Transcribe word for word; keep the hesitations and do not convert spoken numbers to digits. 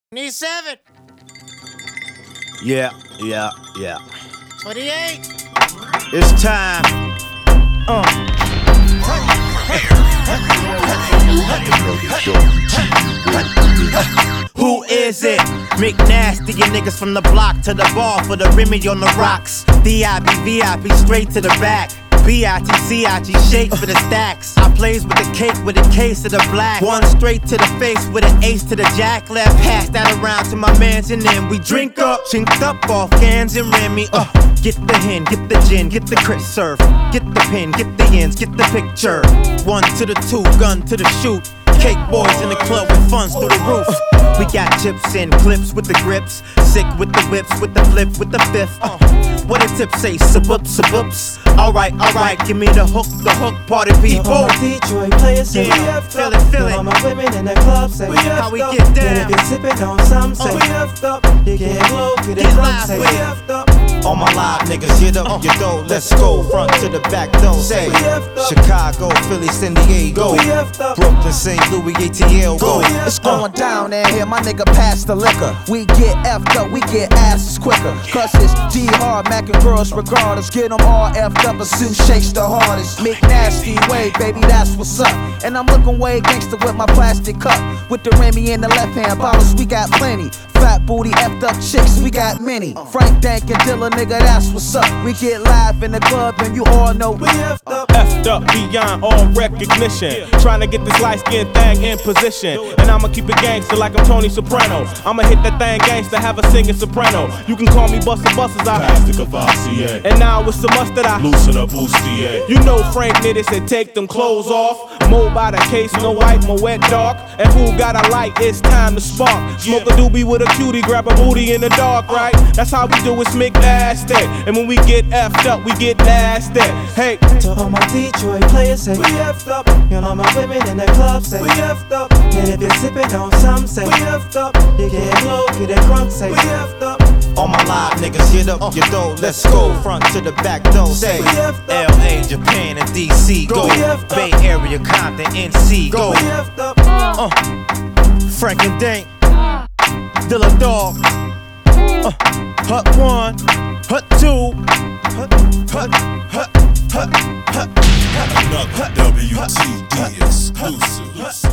Need seven. Yeah, yeah, yeah. twenty-eight. It's time. Uh. Who is it? McNasty, you niggas from the block to the bar for the Remy on the rocks. D I B V I P straight to the back. B I T C I G shake for the stacks. I plays with the cake with a case of the black. One straight to the face with an ace to the jack. Left pass that around to my mans and then we drink up. Chinked up off cans and Remy. Uh, get the hen, get the gin, get the crisp serve. Get the pin, get the ends, get the picture. One to the two, gun to the shoot. Cake boys in the club with funds through the roof. We got chips and clips with the grips. Sick with the whips, with the flip, with the fifth. Uh, what a tip say, sub-ups, sub-ups. Alright, alright, give me the hook, the hook, party people. All my Detroit players say yeah, we feel it, feel it. All my women in the club say we how we get down. And if you're sipping on some say we effed up. You can't blow, get it drunk, say we effed up. All my live niggas, get up, you know, let's go. Front to the back door, say Chicago, Philly, San Diego, Brooklyn, Saint Louis, A T L, go. It's going down in here, my nigga pass the liquor. We get effed up, we get asses quicker. Cause it's D-Hard, Mac and girls regardless. Get them all effed up, a suit shakes the hardest. McNasty way, baby, that's what's up. And I'm looking way gangster with my plastic cup. With the Remy in the left hand, bottles we got plenty. Fat booty, effed up chicks, we got many. Frank Dank and Dilla, nigga, that's what's up. We get live in the club and you all know we effed up. Effed up beyond all recognition. Trying to get this light skin thing in position. And I'ma keep it gangster like I'm Tony Soprano. I'ma hit that thing gangster, have a singing soprano. You can call me Busta Busters, I Plastic Cavassier. And now with some mustard, I loosen up bustier. You know Frank Nitty said take them clothes off. Mo by the case, no white, mo wet dark. And who got a light, it's time to spark. Smoke a doobie with a cutie, grab a booty in the dark, right? That's how we do it, McNasty. And when we get effed up, we get nasty. Hey, to all my Detroit players say we effed up. You know my women in the club say we effed up. And if you're sipping on some say we effed up. You can't blow, get it drunk, say we effed up. All my live niggas, get up, you know, let's go. Front to the back door, say L A, Japan, and D C, go. Bay Area, Compton, N C, go. Uh, Frank and Dank, Dilla Dog, uh, Hut one, Hut two, Hut, Hut, Hut, Hut, Hut, Another W T D exclusive.